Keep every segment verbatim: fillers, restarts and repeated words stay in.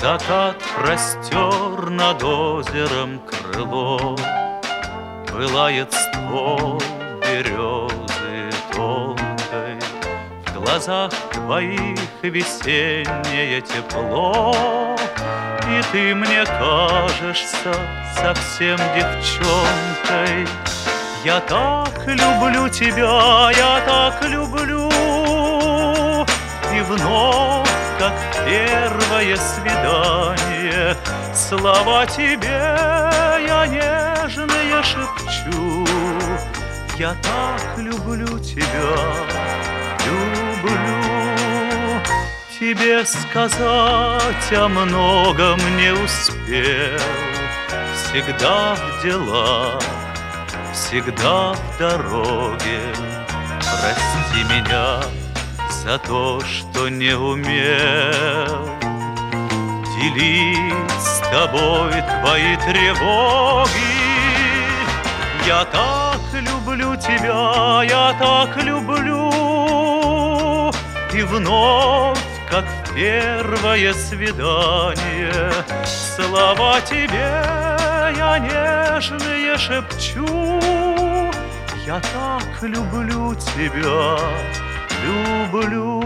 Закат простер над озером крыло, пылает ствол березы тонкой, в глазах твоих весеннее тепло, и ты мне кажешься совсем девчонкой. Я так люблю тебя, я так люблю, и вновь, как первое свидание, слова тебе я нежные шепчу. Я так люблю тебя, люблю. Тебе сказать о многом не успел, всегда в делах, всегда в дороге. Прости меня за то, что не умел делить с тобой твои тревоги. Я так люблю тебя, я так люблю, и вновь, как в первое свидание, слова тебе я нежные шепчу. Я так люблю тебя, люблю.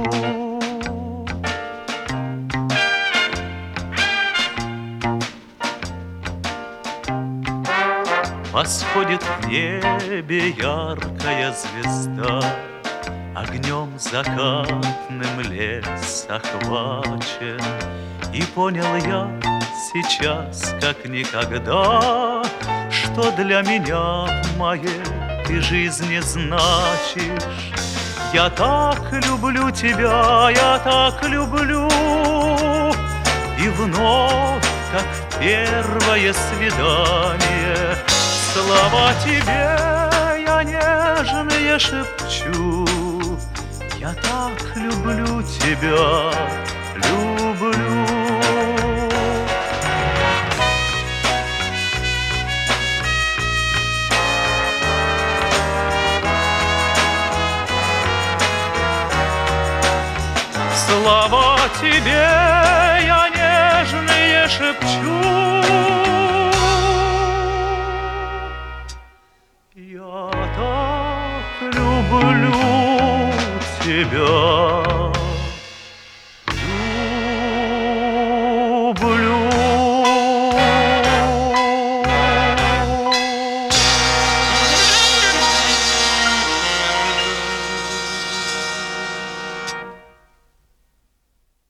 Восходит в небе яркая звезда, огнем закатным лес охвачен, и понял я сейчас, как никогда, что для меня в моей ты жизни значишь. Я так люблю тебя, я так люблю, и вновь, как в первое свидание, слова тебе я нежные шепчу. Я так люблю тебя, люблю. Слова тебе я нежные шепчу. Я так люблю тебя.